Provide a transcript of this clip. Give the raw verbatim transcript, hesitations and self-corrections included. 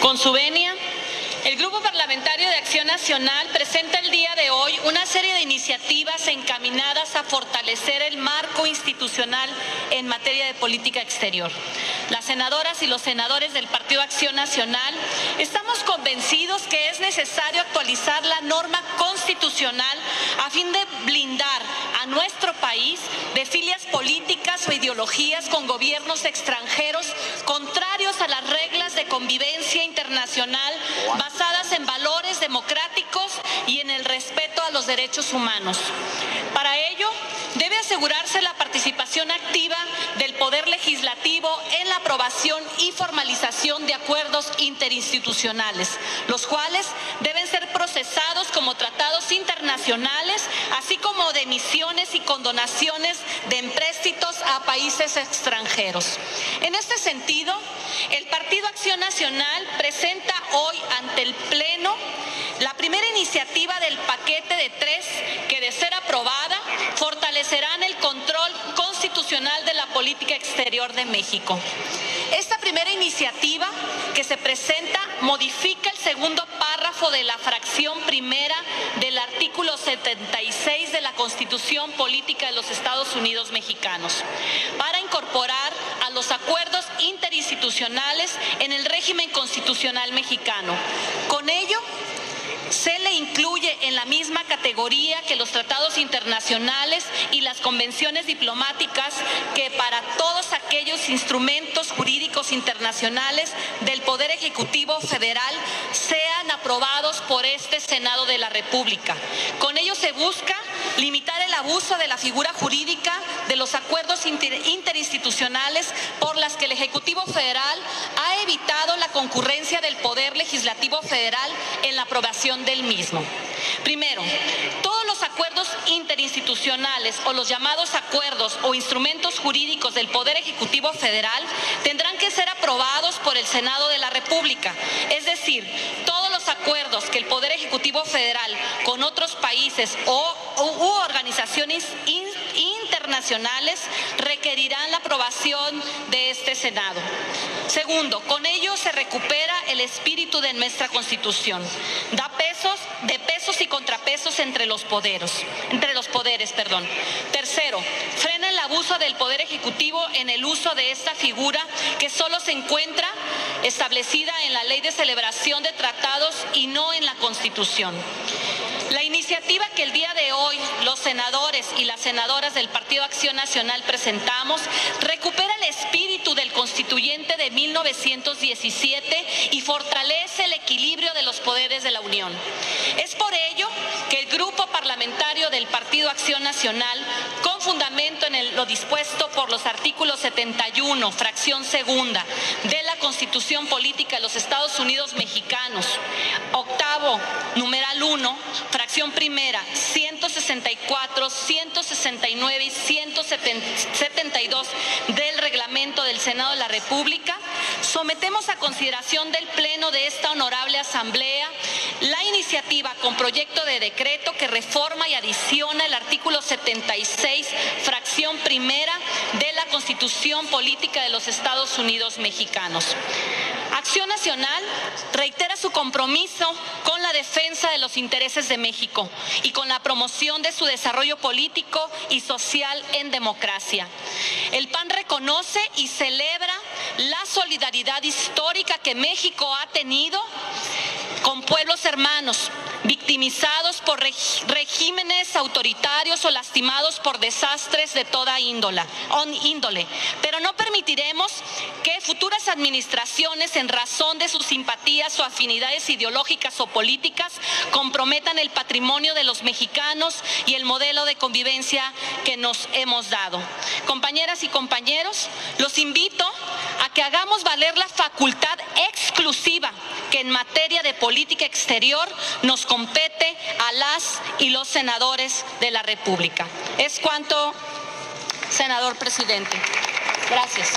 Con su venia, el Grupo Parlamentario de Acción Nacional presenta el día de hoy una serie de iniciativas encaminadas a fortalecer el marco institucional en materia de política exterior. Las senadoras y los senadores del Partido Acción Nacional estamos convencidos que es necesario actualizar la norma constitucional a fin de blindar a nuestro país de filias políticas o ideologías con gobiernos extranjeros contrarios a las reglas de convivencia internacional basadas en valores democráticos y en el respeto a los derechos humanos. Para ello, debe asegurarse la participación activa del Poder Legislativo en la aprobación y formalización de acuerdos interinstitucionales, los cuales deben ser procesados como tratados internacionales, así como de emisiones y condonaciones de empréstitos a países extranjeros. En este sentido, el Partido Acción Nacional presenta hoy ante el Pleno la primera iniciativa del paquete de tres que, de ser aprobada, fortalecerán el control constitucional de la política exterior de México. Esta primera iniciativa que se presenta modifica el segundo párrafo de la fracción primera del artículo setenta y seis de la Constitución Política de los Estados Unidos Mexicanos para incorporar a los acuerdos interinstitucionales en el régimen constitucional mexicano. Con ello, se le incluye en la misma categoría que los tratados internacionales y las convenciones diplomáticas que para todos aquellos instrumentos jurídicos internacionales del Poder Ejecutivo Federal sean aprobados por este Senado de la República. Con ello se busca limitar el abuso de la figura jurídica de los acuerdos interinstitucionales por las que el Ejecutivo Federal ha evitado la concurrencia del Poder Legislativo Federal en la aprobación del mismo. Primero, todos los acuerdos interinstitucionales o los llamados acuerdos o instrumentos jurídicos del Poder Ejecutivo Federal tendrán que ser aprobados por el Senado de la República, es decir, todos los acuerdos que el Poder Ejecutivo Federal con otros países o u organizaciones internacionales requerirán la aprobación de este Senado. Segundo, con ello se recupera el espíritu de nuestra Constitución. Da pesos, de pesos y contrapesos entre los poderes, entre los poderes, perdón. Tercero, frena el abuso del Poder Ejecutivo en el uso de esta figura que solo se encuentra establecida en la Ley de Celebración de Tratados y no en la Constitución. La iniciativa que el día de hoy los senadores y las senadoras del Partido Acción Nacional presentamos recupera el espíritu del Constituyente de mil novecientos diecisiete y fortalece el equilibrio de los poderes de la Unión. Es por ello que el Grupo Parlamentario del Partido Acción Nacional, con fundamento en el, lo dispuesto por los artículos setenta y uno, fracción segunda, de la Constitución Política de los Estados Unidos Mexicanos, octavo, numeral uno, fracción primera, ciento sesenta y cuatro, ciento sesenta y nueve y ciento setenta y dos del reglamento del Senado de la República, sometemos a consideración del Pleno de esta honorable Asamblea la iniciativa con proyecto de decreto que reforma y adiciona el artículo setenta y seis, fracción primera de la Constitución Política de los Estados Unidos Mexicanos. Acción Nacional reitera su compromiso con la defensa de los intereses de México y con la promoción de su desarrollo político y social en democracia. El P A N reconoce y celebra la solidaridad histórica que México ha tenido con pueblos hermanos, victimizados por regímenes autoritarios o lastimados por desastres de toda índole, índole. Pero no permitiremos que futuras administraciones, en razón de sus simpatías o afinidades ideológicas o políticas, comprometan el patrimonio de los mexicanos y el modelo de convivencia que nos hemos dado. Compañeras y compañeros, los invito a que hagamos valer la facultad exclusiva que en materia de política exterior nos compete a las y los senadores de la República. Es cuanto, senador presidente. Gracias.